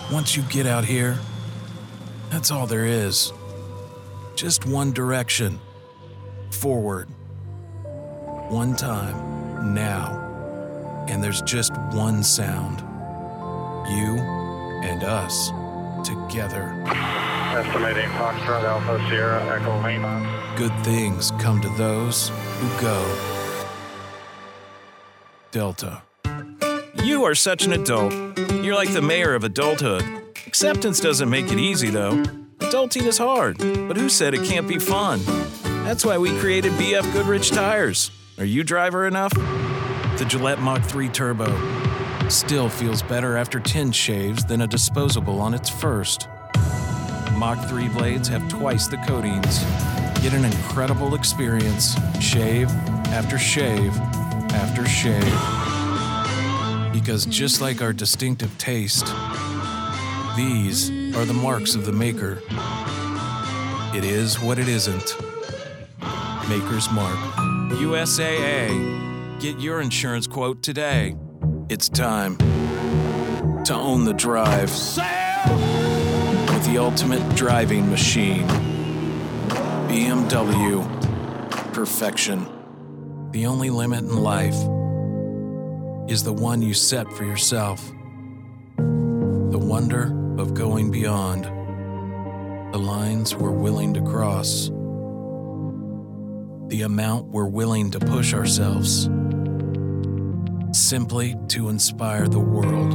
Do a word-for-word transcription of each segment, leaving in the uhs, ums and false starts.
Once you get out here, that's all there is. Just one direction. Forward. One time. Now. And there's just one sound. You and us. Together. Estimating Foxtrot Alpha Sierra Echo Lima. Good things come to those who go. Delta. You are such an adult. You're like the mayor of adulthood. Acceptance doesn't make it easy, though. Adulting is hard, but who said it can't be fun? That's why we created B F Goodrich Tires. Are you driver enough? The Gillette Mach three Turbo still feels better after ten shaves than a disposable on its first. Mach three blades have twice the coatings. Get an incredible experience, shave after shave after shave. Because just like our distinctive taste, these are the marks of the maker. It is what it isn't. Maker's Mark. U S A A. Get your insurance quote today. It's time to own the drive. With the ultimate driving machine. B M W. Perfection. The only limit in life is the one you set for yourself. The wonder of going beyond. The lines we're willing to cross. The amount we're willing to push ourselves. Simply to inspire the world.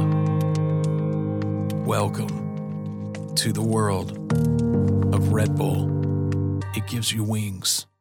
Welcome to the world of Red Bull. It gives you wings.